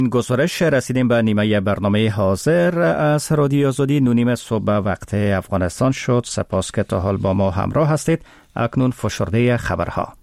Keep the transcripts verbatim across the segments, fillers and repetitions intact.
این گزارش رسیدیم به نیمه برنامه حاضر از رادیو آزادی. نونیم صبح وقت افغانستان شد. سپاس که تا حال با ما همراه هستید. اکنون فشرده خبرها.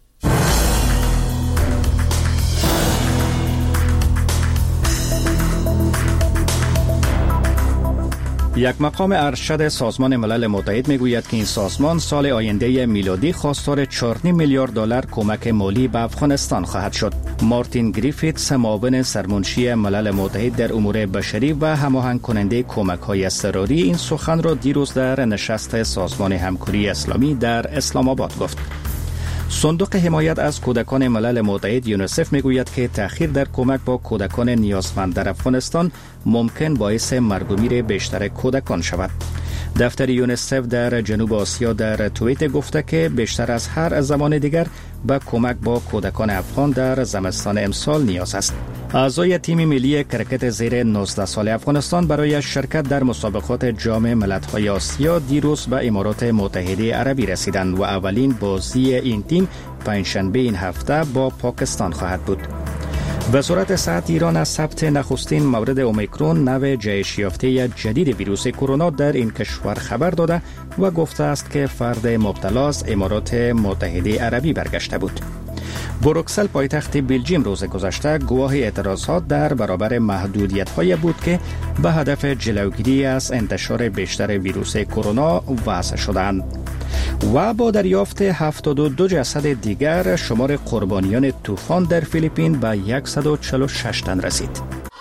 یک مقام ارشد سازمان ملل متحد میگوید که این سازمان سال آینده میلادی خواستار چهار و نیم میلیارد دلار کمک مالی به افغانستان خواهد شد. مارتین گریفیتس، معاون سرمنشی ملل متحد در امور بشری و هماهنگ کننده کمک‌های اضطراری، این سخن را دیروز در نشست سازمان همکاری اسلامی در اسلام آباد گفت. صندوق حمایت از کودکان ملل متحد یونیسف میگوید که تأخیر در کمک با کودکان نیازمند در افغانستان ممکن باعث مرگ و میر بیشتر کودکان شود. دفتر یونیسف در جنوب آسیا در توییت گفته که بیشتر از هر زمان دیگر به کمک با کودکان افغان در زمستان امسال نیاز است. اعضای تیم ملی کرکت زیر نوزده سال افغانستان برای شرکت در مسابقات جام ملت‌های آسیا دیروز به امارات متحده عربی رسیدند و اولین بازی این تیم پنجشنبه این هفته با پاکستان خواهد بود. وزارت صحت ایران از ثبت نخستین مورد اومیکرون، نوع جهش یافته جدید ویروس کرونا در این کشور خبر داده و گفته است که فرد مبتلا از امارات متحده عربی برگشته بود. بروکسل پایتخت بلژیم روز گذشته گواه اعتراضات در برابر محدودیت‌های بود که به هدف جلوگیری از انتشار بیشتر ویروس کرونا وضع شدند. و با دریافت هفتاد و دو جسد دیگر شمار قربانیان طوفان در فیلیپین به صد و چهل و شش تن رسید.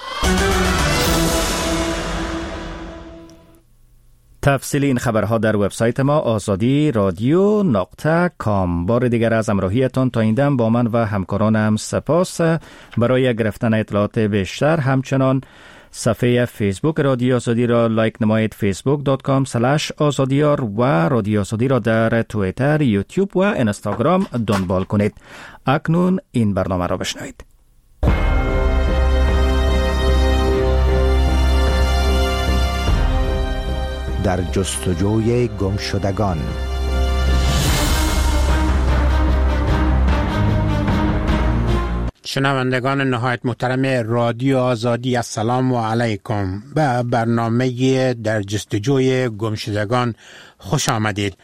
تفصیل این خبرها در وبسایت ما آزادی رادیو نقطه کام. بار دیگر از همراهیتان تا این دم با من و همکارانم سپاس. برای گرفتن اطلاعات بیشتر همچنان صفحه فیسبوک رادیو آزادی را لایک نمایید، فیسبوک دات کام سلش آزادیار، و رادیو آزادی را در توییتر، یوتیوب و اینستاگرام دنبال کنید. اکنون این برنامه را بشنوید. در جستجوی گمشدگان. شنوندگان نهایت محترم رادیو آزادی، السلام علیکم. به برنامه در جستجوی گمشدگان خوش آمدید.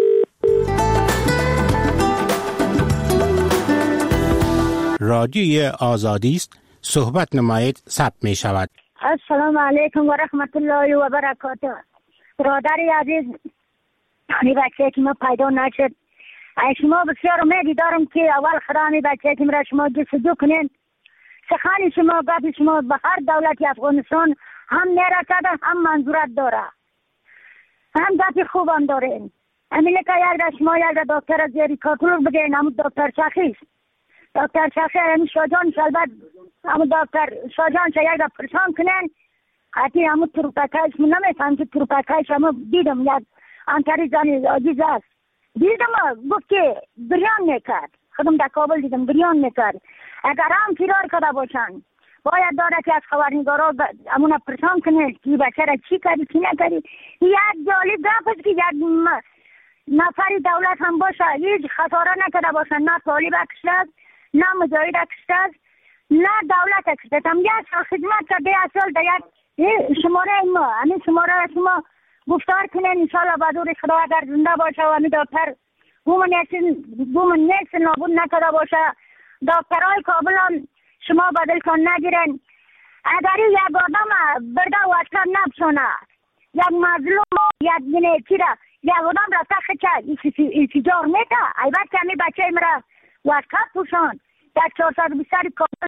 رادیوی آزادی است، صحبت نمایید، ثبت می شود. السلام علیکم و رحمت الله و برکاته. برادری عزیز، این بچه که ما پیدا نشد، شما بسیار امیدی دارم که اول خدا می بچه که مرا شما جستجو کنین. سخن شما، گفت شما به هر دولت افغانستان هم میرسد، هم منظورت داره، هم گفت خوب هم دارین. امینه که یک در شما یک در دکتر زیری کاتولوگ بگین، همون دکتر شخیص دکتر شخیص همون شاجان شلبت، همون دکتر شاجان شا یک در پرسان کنین. حتی همون تروپکایش من نمیفهم که تروپکایش همون دیدم یک انتری زنی عزیز است، دیدم گفت که بریان میکرد، خودم در کابل دیدم بریان میکرد. اگر هم فرار کرده باشن باید داره که از خبرنگارا همون پرسان کنه که بچه را چی کردی چی نکردی. یک جالب گفت است که یک نفری دولت هم باشه هیچ خساره نکرده باشن، نه طالب اکشته است، نه مجاهد اکشته است، نه دولت اکشته است. هم یک سال خدمت کرده، یک سال در یک شماره ما همین شماره شما گفتار کنین انشاءالله بدور خدا اگر زنده باشه و همین دکتر گومن نیست نابود نکرده باشه. دکترهای کابل هم شما بدل کن نگیرن. اگر یک آدم برده و اصلا نبشونه، یک مظلوم یک دینه چی را یک آدم را تخت انفجار میده، ایبت که همین بچه مرا وقت پوشان در چهارصد و بیست کابل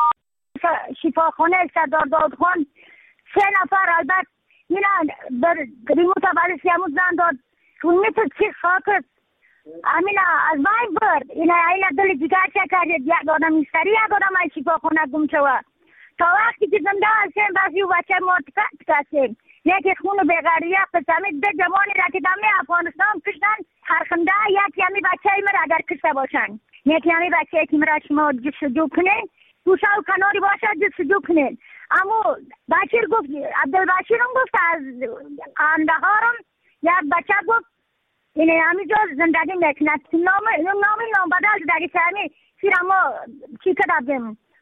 شفاخانه سردار داود خان سه نفر البته اینا در ریموت اولی سیاموز زن داد که میتون چی خاکت امینا از باید برد. اینا اینا دل جگر چه کردید، یک آدم ایستری یک آدم های شفا خونه گم شود. تا وقتی که زنده هستیم بسی و بچه مرتکت کسیم یکی خون بغریه قسمید ده جوانی را که دمی افغانستان کشتن هرخنده یکی همی بچه ای مرا اگر کشته باشن، یکی همی بچه ای که مرا شما جستجو کنین توشه و کناری باشه جستجو کنین. اما بشیر گفت، عبدالبشیر هم گفت از اندهارم یک بچه گفت اینه همی جا زندگی میکند نام نام نام بدل داری که همی سیر اما چی کردیم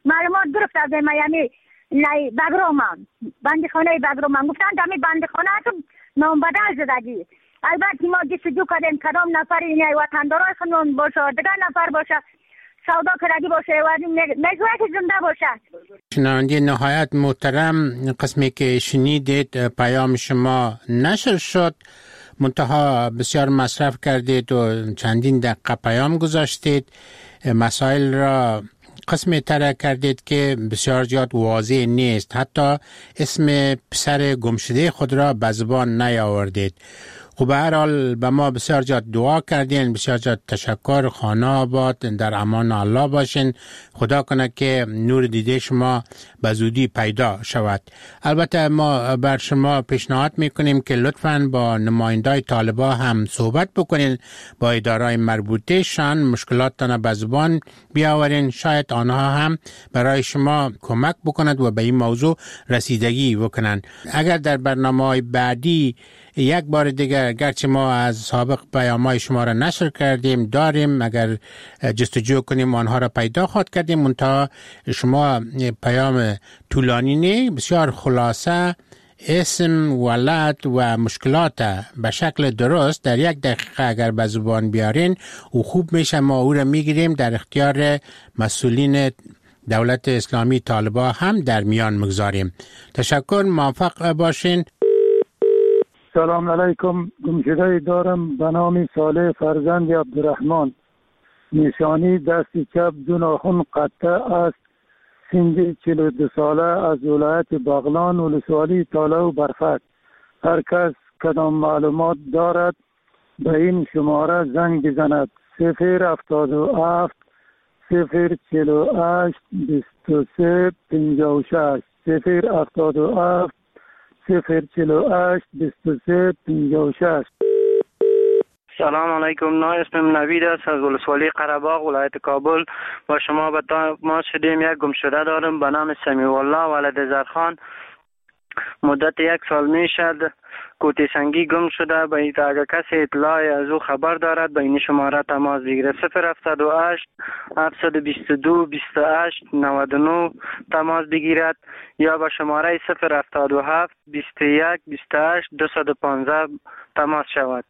معلومات گرفت از میامی نه بگرام بندخانه بگرام گفتن دمی بندخانه تو نام بدل زدگی. البته ما جستجو کردیم کدام نفر این وطندارای خنون باشه دیگر نفر باشه سودا کردی باشه و میگوید که زنده باشه. شنونده نهایت محترم، قسمی که شنیدید پیام شما نشر شد، منتها بسیار مصرف کردید و چندین دقیقه پیام گذاشتید، مسائل را قسمی تره کردید که بسیار زیاد واضح نیست، حتی اسم پسر گمشده خود را به زبان نیاوردید. خب به هر حال به ما بسیار زیاد دعا کردین، بسیار زیاد تشکر. خانه آباد، در امان الله باشین. خدا کنه که نور دیده شما به زودی پیدا شود. البته ما بر شما پیشنهاد میکنیم که لطفاً با نمایندای طالبا هم صحبت بکنین، با ادارای مربوطه شان مشکلاتتان به زبان بیاورین، شاید آنها هم برای شما کمک بکند و به این موضوع رسیدگی بکنند. اگر در برنامه‌های بعدی یک بار دیگر، گرچه ما از سابق پیام‌های شما را نشر کردیم داریم، اگر جستجو کنیم آنها را پیدا خواهد کردیم، منتها شما پیام طولانی نه، بسیار خلاصه اسم، ولد و مشکلات به شکل درست در یک دقیقه اگر به زبان بیارین و خوب میشه ما او را میگیریم در اختیار مسئولین دولت اسلامی طالبا هم در میان مگذاریم. تشکر، موفق باشین. سلام علیکم. گمشده دارم به نام صالح فرزند عبدالرحمن. نشانی دست چپ دو ناخن قطع است. سن چهل و دو ساله از ولایت بغلان ولسوالی تالا و برفک. هر کس کدام معلومات دارد به این شماره زنگ بزند. صفر هفتاد و هفت صفر چهل و هشت بیست و سه پنجاه و شش. صفر هفتاد و هفت صفر چهل و هشت بیست و سه پنجاه و شش. سلام علیکم. نا اسمم نوید است از ولسوالی قره‌باغ ولایت کابل. با شما به ما شدیم. یک گمشده دارم به نام سمیع الله ولد زرخان. مدت یک سال می شد کوتی سنگی گم شده. به این اگر کسی اطلاعی از او خبر دارد به این شماره تماس بگیره. صفر هفتاد و هشت هفتصد و بیست و دو بیست و هشت نود و نه تماس بگیرد یا به شماره صفر هفتاد و هفت بیست و یک بیست و هشت دویست و پانزده تماس شود.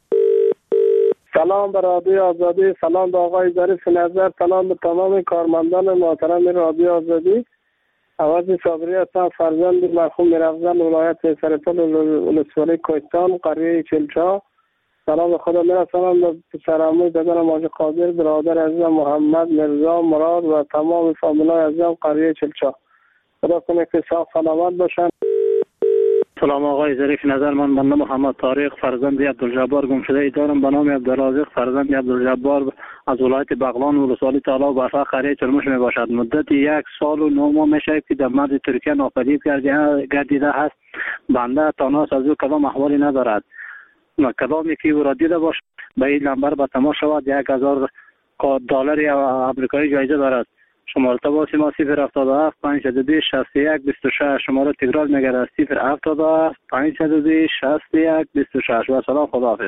سلام به رادیو آزادی، سلام به آقای ظریف نظر، سلام به تمام کارمندان محترم رادیو آزادی. عوض صابری هستم، فرزند مرحوم میرافزل ولایت سرپل ولسوالی کوهستان قریه چلچا. سلام به خدا میرسانم به پسرعموی دادرم حاج قادر، برادر عزیزم محمد مرزا مراد و تمام فامیلای عزیزم قریه چلچا. خدا کنه که صاف سلامت باشن. سلام آقای ظریف نظر، من بنده محمد طارق فرزند عبدالجبار گمشده دارم به نام عبدالرازق فرزند عبدالجبار از ولایت بغلان ولسوالی تالا و برفق قریه چرموش می باشد. مدت یک سال و نه ماه میشه که در مرز ترکیه ناپدید گردیده است. بنده تاناس از او کدام احوالی ندارد. کدامی که او را دیده باشد به این نمبر به تماس شود. یک هزار دلار آمریکایی جایزه دارد. شماره تماس ما صفر هفتاد و هفت پانصد و بیست شصت و یک بیست و شش. شماره تکرار میگرد صفر هفتاد و هفت پانصد و بیست شصت و یک بیست و شش. و سلام، خداحافظ.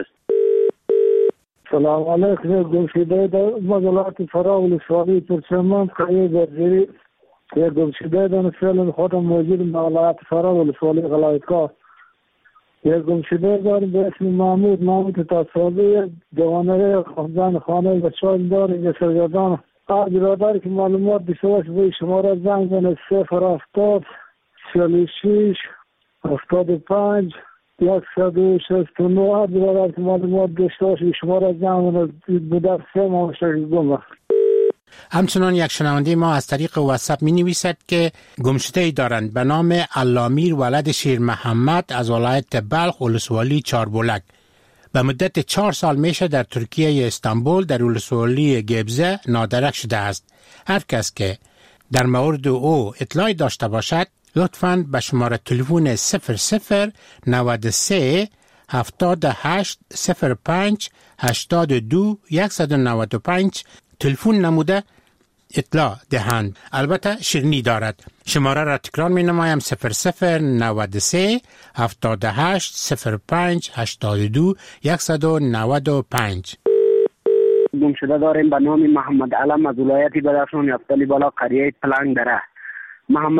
سلام علیکم. گمشده در ولایت فرا ولسوالی ترکمن قریه برجری. یک گمشده در فعلا خودم موجود در ولایت فرا ولسوالی غلایتگاه. یک گمشده داریم به اسم محمود محمود تصاوی جوانره خانزان خانه بچه‌ام داریم یک سرگردان. آج برادر که معلومات بیشترش به شماره زنگ زنه صفر هفتاد چهل و شش هفتاد و پنج صد و شصت و نه. آج برادر که معلومات بیشترش به شماره زنگ زنه بودر سه ماه شکل گمه. همچنان یک شنونده ما از طریق واتساپ می نویسد که گمشده ای دارند به نام علامیر ولد شیر محمد از ولایت بلخ ولسوالی چاربولک. به مدت چهار سال میشه در ترکیه استانبول در ولسوالی گبزه نادرک شده است. هر کس که در مورد او اطلاعی داشته باشد لطفاً به شماره تلفن صفر صفر نود و سه هفتاد و هشت صفر پنج هشتاد و دو صد و نود و پنج تلفن نموده اطلاع دهند. البته شیرینی دارد. شماره را تکرار می نمایم صفر صفر نود و سه هفتاد و هشت صفر پنج هشتاد و دو صد و نود و پنج. گمشده داریم به نام محمد علم از ولایت بدخشان یفتلی بالا قریه پلنگ دره. محمد